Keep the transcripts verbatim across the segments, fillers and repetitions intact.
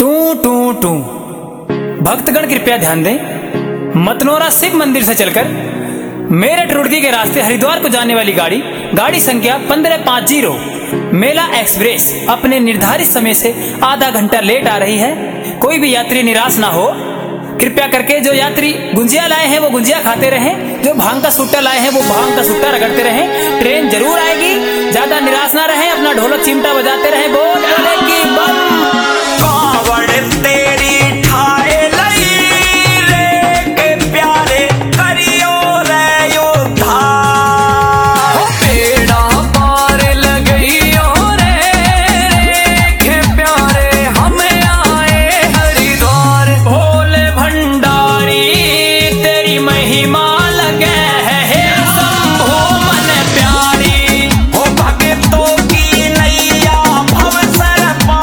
Two two two. भक्तगण कृपया ध्यान दें, मतनोरा शिव मंदिर से चलकर मेरठ रुड़की के रास्ते हरिद्वार को जाने वाली गाड़ी गाड़ी संख्या पंद्रह पाँच जीरो मेला एक्सप्रेस अपने निर्धारित समय से आधा घंटा लेट आ रही है। कोई भी यात्री निराश ना हो। कृपया करके जो यात्री गुंजिया लाए हैं वो गुंजिया खाते रहें, जो भांग का सुट्टा लाए हैं वो भांग का सुट्टा रगड़ते रहें। ट्रेन जरूर आएगी, ज्यादा निराश ना रहें, अपना ढोलक चिमटा बजाते रहें। बोल बोले की बम। तेरी ठाए लई रे के प्यारे करियो रे योद्धा, बेड़ा पार लगइयो रे के प्यारे हमें आए हरिद्वार। भोले भंडारी तेरी महिमा लगे है शंभू मन प्यारी। हो भक्तों की नैया भव सर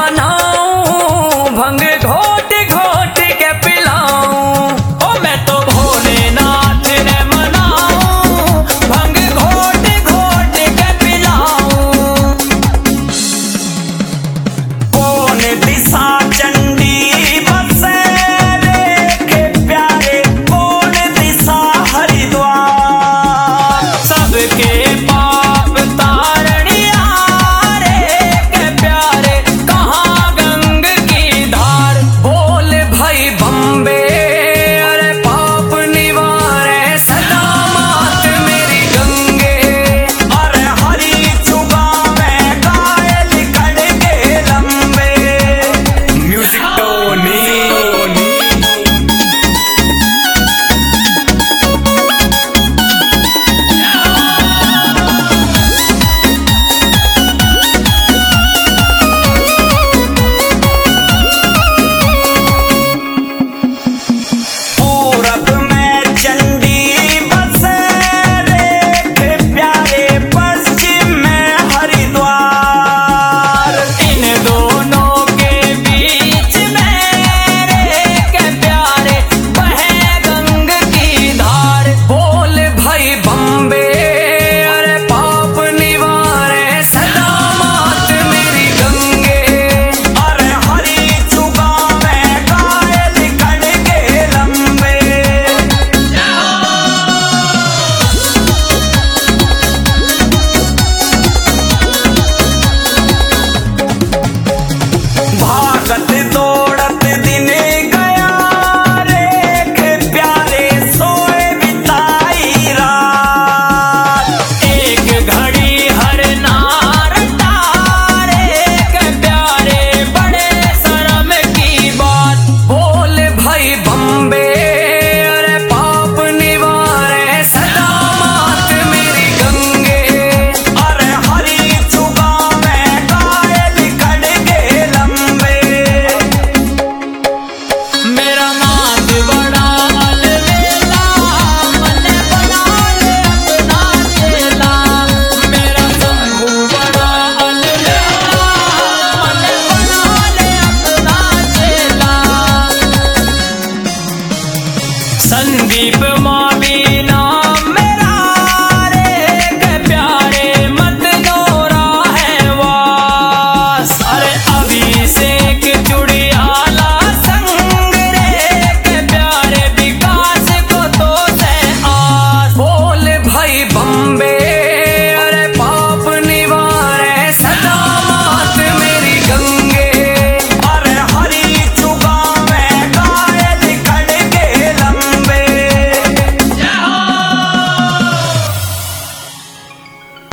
बनाऊं भंग